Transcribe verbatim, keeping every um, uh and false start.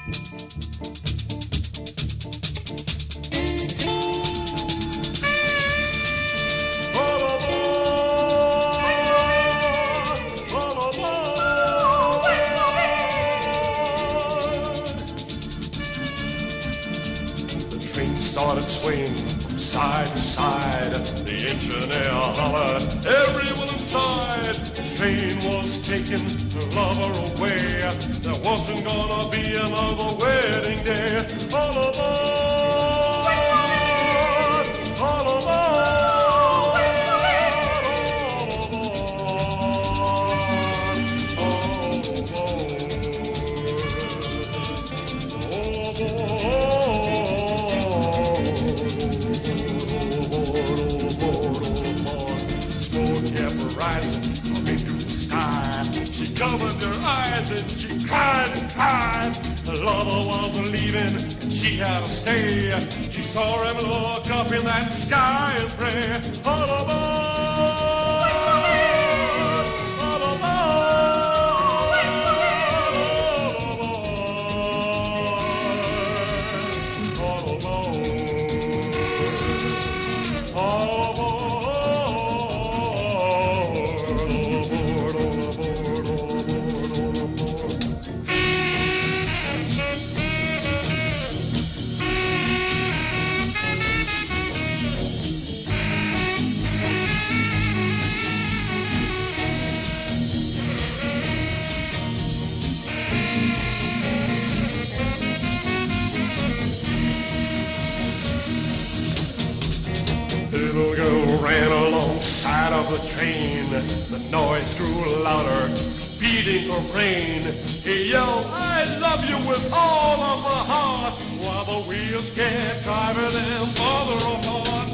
Started swaying from side to side. The engineer hollered, everyone inside. The train was taking her lover away. There wasn't gonna be another wedding day. All aboard! All aboard! All aboard! All aboard! Rising up into the sky. She covered her eyes and she cried and cried. Her lover was leaving and she had to stay. She saw him look up in that sky and pray. All aboard! All aboard! All aboard! All aboard! Little girl ran alongside of the train. The noise grew louder, beating her brain. He yelled, I love you with all of my heart, while the wheels kept driving them farther apart.